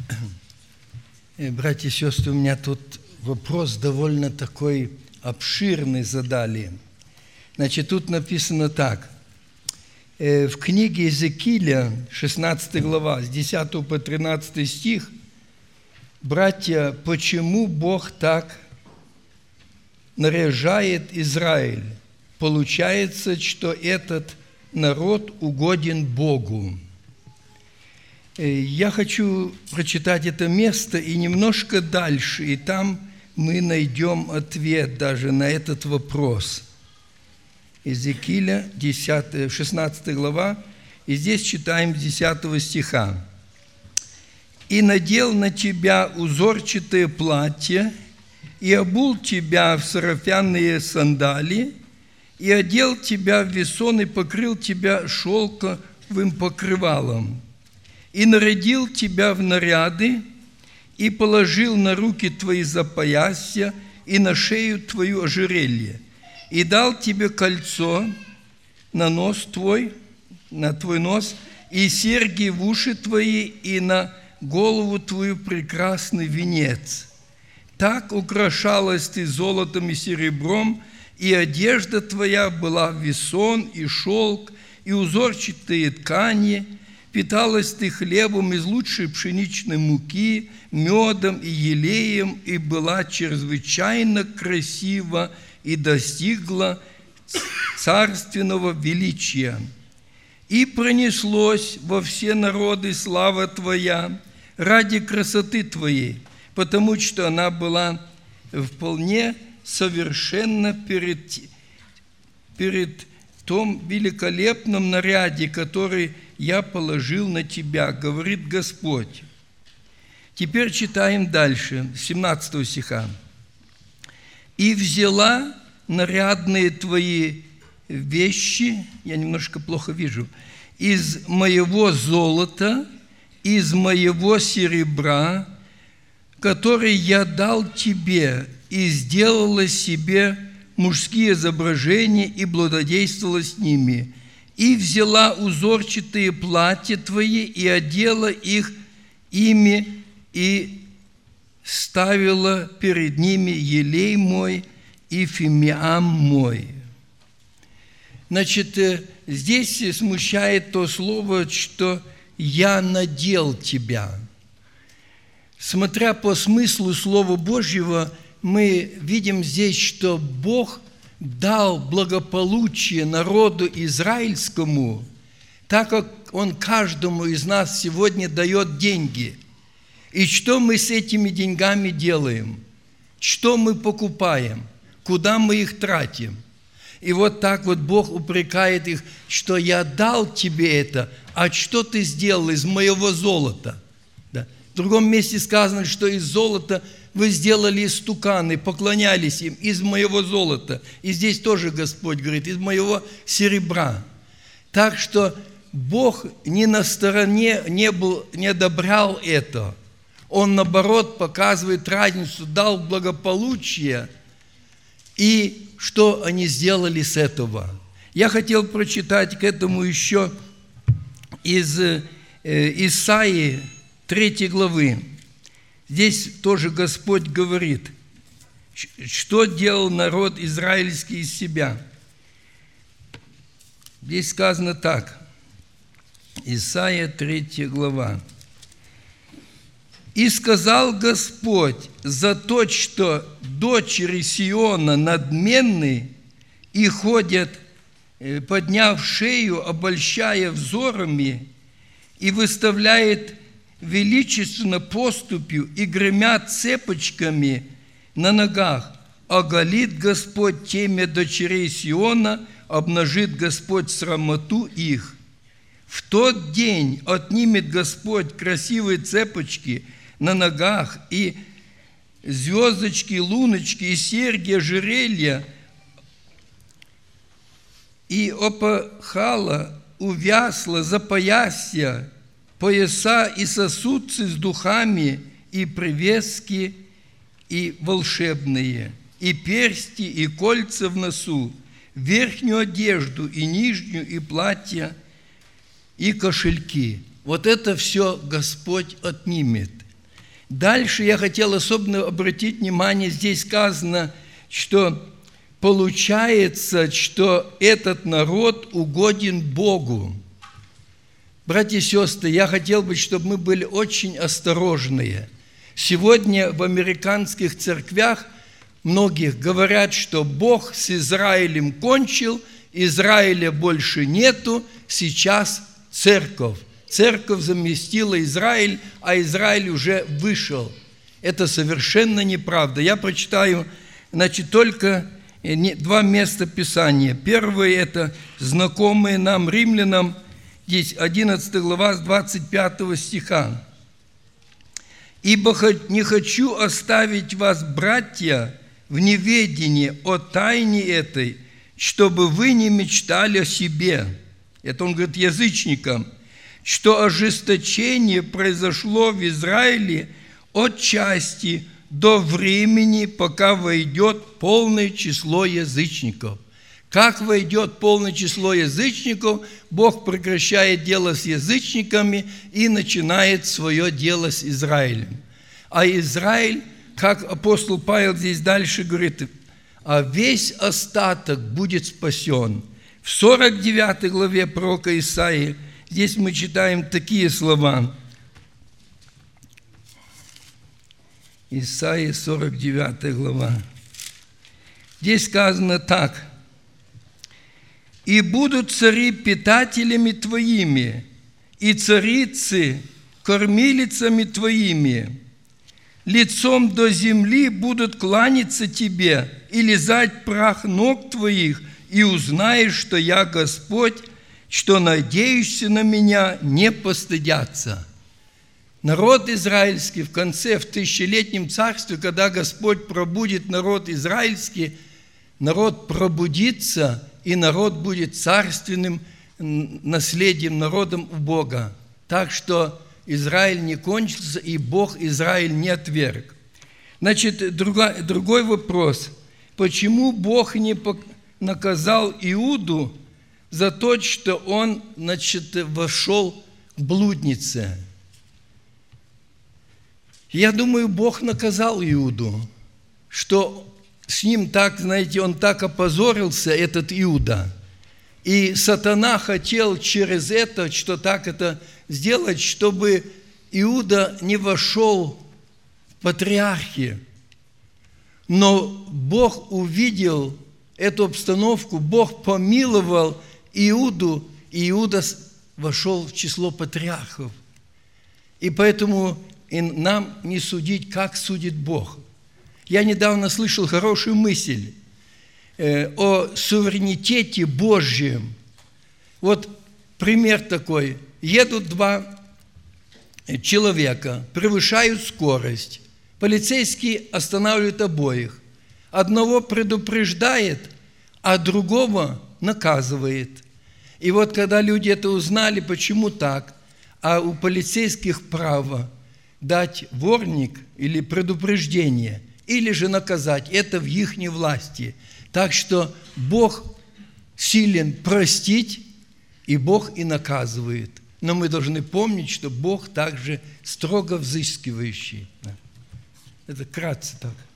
Братья и сестры, у меня тут вопрос довольно такой обширный задали. Значит, тут написано так. В книге Иезекииля, 16 глава, с 10 по 13 стих, братья, почему Бог так наряжает Израиль? Получается, что этот народ угоден Богу. Я хочу прочитать это место и немножко дальше, и там мы найдем ответ даже на этот вопрос. Иезекииля, 16 глава, и здесь читаем с 10 стиха. «И надел на тебя узорчатое платье, и обул тебя в сарафянные сандалии, и одел тебя в весон, и покрыл тебя шелковым покрывалом, и нарядил тебя в наряды, и положил на руки твои запоясья, и на шею твою ожерелье, и дал тебе кольцо на нос твой, на твой нос, и серьги в уши твои, и на голову твою прекрасный венец. Так украшалась ты золотом и серебром, и одежда твоя была в весон, и шелк, и узорчатые ткани. Питалась ты хлебом из лучшей пшеничной муки, медом и елеем, и была чрезвычайно красива, и достигла царственного величия. И пронеслось во все народы слава твоя ради красоты твоей, потому что она была вполне совершенна перед том великолепном наряде, который я положил на тебя, говорит Господь». Теперь читаем дальше, 17 стиха. «И взяла нарядные твои вещи, я немножко плохо вижу, из моего золота, из моего серебра, который я дал тебе, и сделала себе мужские изображения, и блудодействовала с ними, и взяла узорчатые платья твои, и одела их ими, и ставила перед ними елей мой и фимиам мой». Значит, здесь смущает то слово, что «я надел тебя». Смотря по смыслу Слова Божьего, мы видим здесь, что Бог дал благополучие народу израильскому, так как Он каждому из нас сегодня дает деньги. И что мы с этими деньгами делаем? Что мы покупаем? Куда мы их тратим? И вот так вот Бог упрекает их, что я дал тебе это, а что ты сделал из моего золота? Да. В другом месте сказано, что из золота вы сделали истуканы, поклонялись им, из моего золота. И здесь тоже Господь говорит, из моего серебра. Так что Бог не на стороне, не одобрял это. Он, наоборот, показывает разницу, дал благополучие. И что они сделали с этого? Я хотел прочитать к этому еще из Исаии 3 главы. Здесь тоже Господь говорит, что делал народ израильский из себя. Здесь сказано так. Исаия 3 глава. «И сказал Господь, за то, что дочери Сиона надменны и ходят, подняв шею, обольщая взорами, и выставляет величественно поступью и гремят цепочками на ногах, оголит Господь темя дочерей Сиона, обнажит Господь срамоту их. В тот день отнимет Господь красивые цепочки на ногах и звездочки, луночки, и серьги, ожерелья, и опахала, увясла, запоясья, пояса и сосудцы с духами, и привески, и волшебные, и персти, и кольца в носу, верхнюю одежду, и нижнюю, и платья, и кошельки». Вот это все Господь отнимет. Дальше я хотел особенно обратить внимание, здесь сказано, что получается, что этот народ угоден Богу. Братья и сестры, я хотел бы, чтобы мы были очень осторожные. Сегодня в американских церквях многих говорят, что Бог с Израилем кончил, Израиля больше нету, сейчас церковь. Церковь заместила Израиль, а Израиль уже вышел. Это совершенно неправда. Я прочитаю, только два места Писания. Первое – это знакомые нам римлянам, здесь 11 глава с 25 стиха. «Ибо не хочу оставить вас, братья, в неведении о тайне этой, чтобы вы не мечтали о себе». Это он говорит язычникам, что ожесточение произошло в Израиле от части до времени, пока войдет полное число язычников. Как войдет полное число язычников, Бог прекращает дело с язычниками и начинает свое дело с Израилем. А Израиль, как апостол Павел здесь дальше говорит, а весь остаток будет спасен. В 49 главе пророка Исаии здесь мы читаем такие слова. Исаия, 49 глава. Здесь сказано так. «И будут цари питателями твоими, и царицы кормилицами твоими. Лицом до земли будут кланяться тебе и лизать прах ног твоих, и узнаешь, что я Господь, что надеющиеся на меня не постыдятся». Народ израильский в конце, в тысячелетнем царстве, когда Господь пробудит народ израильский, народ пробудится, и народ будет царственным наследием, народом у Бога. Так что Израиль не кончился, и Бог Израиль не отверг. Другой вопрос. Почему Бог не наказал Иуду за то, что он, вошел к блуднице? Я думаю, Бог наказал Иуду, что с ним так, он так опозорился, этот Иуда. И сатана хотел через это, что так это сделать, чтобы Иуда не вошел в патриархи. Но Бог увидел эту обстановку, Бог помиловал Иуду, и Иуда вошел в число патриархов. И поэтому и нам не судить, как судит Бог. Я недавно слышал хорошую мысль о суверенитете Божьем. Вот пример такой. Едут два человека, превышают скорость. Полицейский останавливает обоих. Одного предупреждает, а другого наказывает. И вот когда люди это узнали, почему так, а у полицейских право дать ворник или предупреждение, или же наказать. Это в их власти. Так что Бог силен простить, и Бог и наказывает. Но мы должны помнить, что Бог также строго взыскивающий. Это кратко так.